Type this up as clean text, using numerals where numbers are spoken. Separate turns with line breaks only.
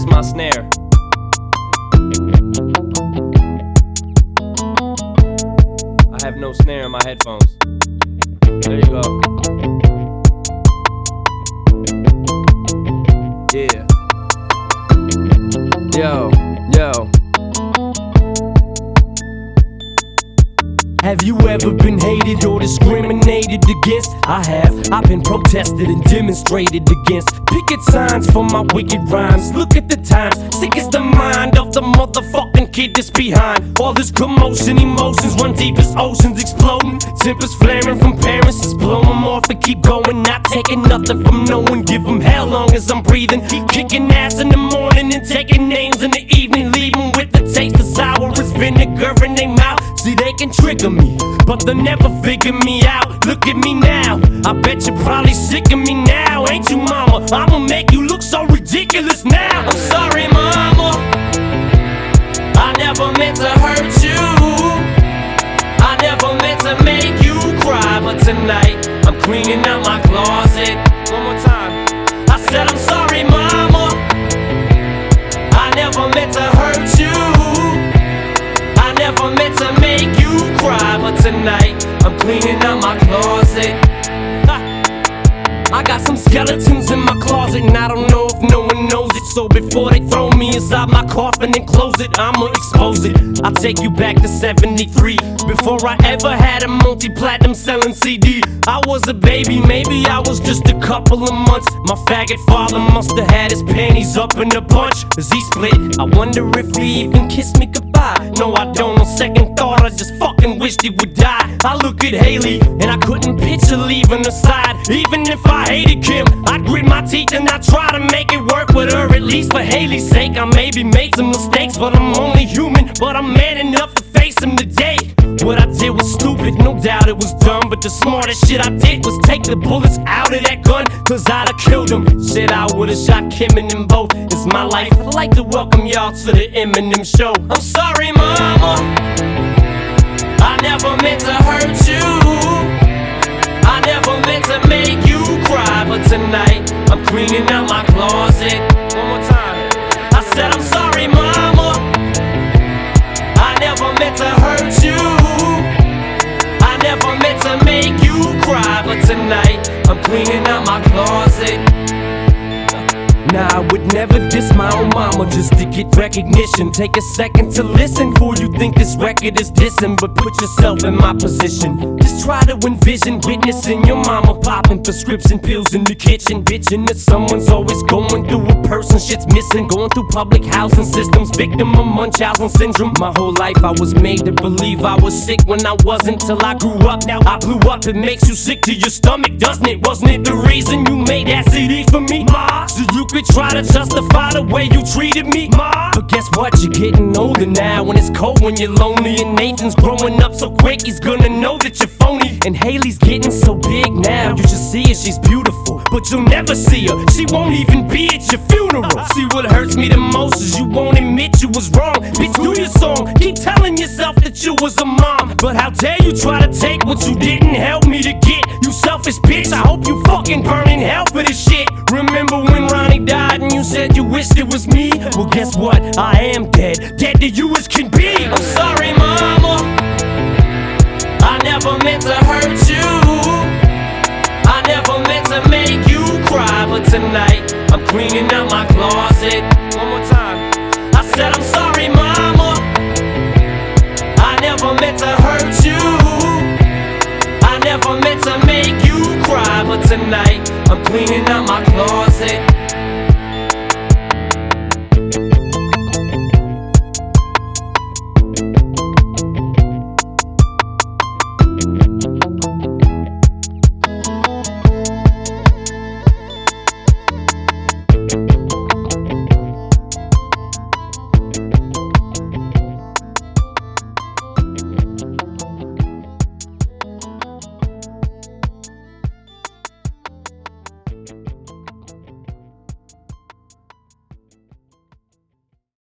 my snare. I have no snare in my headphones. There you go. Yeah. Yo.
Have you ever been hated or discriminated against? I have. I've been protested and demonstrated against. Picket signs for my wicked rhymes. Look at the times. Sick is the mind of the motherfucking kid that's behind. All this commotion, emotions run deep as oceans exploding. Tempers flaring from parents, just blow them off and keep going. Not taking nothing from no one. Give them hell long as I'm breathing. Keep kicking ass in the morning and taking names in the evening. Leaving with the taste of sour as vinegar in their mouth. See, they can trigger me, but they'll never figure me out. Look at me now, I bet you're probably sick of me now. Ain't you, mama? I'ma make you look so ridiculous now. I'm sorry, mama, I never meant to hurt you. I never meant to make you cry. But tonight, I'm cleaning out my closet. One more time. I said I'm sorry, mama, I never meant to hurt you. I never meant to make you cry, but tonight I'm cleaning out my closet. I got some skeletons in my closet, and I don't know if no one knows it. So before they throw me inside my coffin and close it, I'ma expose it. I'll take you back to 73, before I ever had a multi-platinum selling CD. I was a baby, maybe I was just a couple of months. My faggot father must have had his panties up in a bunch. As he split, I wonder if he even kissed me goodbye. No, I don't. On second thought, I just fucking wished he would die. I look at Haley, and I couldn't picture leaving her side. Even if I hated Kim, I'd grit my teeth and I'd try to make it work with her. At least for Haley's sake, I maybe made some mistakes, but I'm only human. But I'm man enough to face them today. What I did was stupid, no doubt it was dumb, but the smartest shit I did was take the bullets out of that gun, cause I'd have killed him. Shit, I would've shot Kim and them both. It's my life. I'd like to welcome y'all to the Eminem show. I'm sorry, mama, I never meant to hurt you. I never meant to make you cry, but tonight I'm cleaning out my closet. One more time. I said I'm sorry, mama, I never meant to hurt you. I never meant to make you cry, but tonight I'm cleaning out my closet. Nah, I would never diss my own mama just to get recognition. Take a second to listen before you think this record is dissing. But put yourself in my position. Just try to envision witnessing your mama popping prescription pills in the kitchen, bitching that someone's always going through a person shit's missing. Going through public housing systems, victim of Munchausen syndrome. My whole life I was made to believe I was sick when I wasn't, till I grew up. Now I blew up. It makes you sick to your stomach, doesn't it? Wasn't it the reason you made that CD for me, ma? So you could try to justify the way you treated me, ma. But guess what? You're getting older now, when it's cold, when you're lonely. And Nathan's growing up so quick, he's gonna know that you're phony. And Haley's getting so big now, you should see her, she's beautiful, but you'll never see her. She won't even be at your funeral. See, what hurts me the most is you won't admit you was wrong. Bitch, do your song, keep telling yourself that you was a mom. But how dare you try to take what you didn't help me to get, you selfish bitch. I hope you fucking burn in hell for this shit. Remember when Ronnie died and you said you wished it was me? Well, guess what? I am dead, dead to you as can be. I'm sorry, mama, I never meant to hurt you. I never meant to make you cry, but tonight I'm cleaning out my closet. One more time. I said I'm sorry, mama, I never meant to hurt you. I never meant to make you cry, but tonight I'm cleaning